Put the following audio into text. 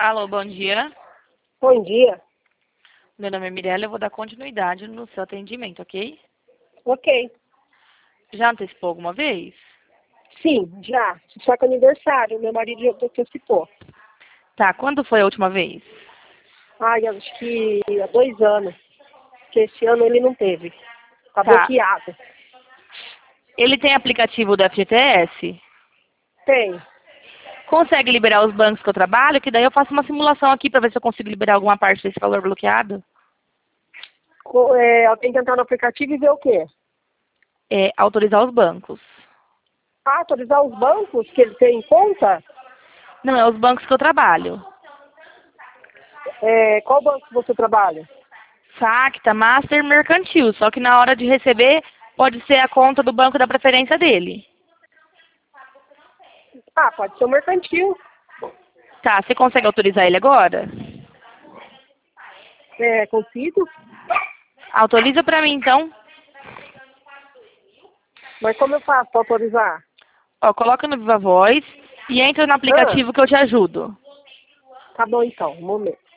Alô, bom dia. Bom dia. Meu nome é Mirella, eu vou dar continuidade no seu atendimento, ok? Ok. Já antecipou alguma vez? Sim, já. Só que é aniversário, meu marido já antecipou. Tá, quando foi a última vez? Ai, acho que há 2 anos. Que esse ano ele não teve. Tá Tá. bloqueado. Ele tem aplicativo do FGTS? Tem. Consegue liberar os bancos que eu trabalho? Que daí eu faço uma simulação aqui pra ver se eu consigo liberar alguma parte desse valor bloqueado. Eu tenho que entrar no aplicativo e ver o quê? É, autorizar os bancos. Ah, autorizar os bancos que ele tem em conta? Não, é os bancos que eu trabalho. Qual banco que você trabalha? Sacta, Master, Mercantil. Só que na hora de receber, pode ser a conta do banco da preferência dele. Ah, pode ser o mercantil. Tá, você consegue autorizar ele agora? Consigo. Autoriza pra mim, então. Mas como eu faço para autorizar? Ó, coloca no Viva Voz e entra no Ah, aplicativo que eu te ajudo. tá bom então, um momento.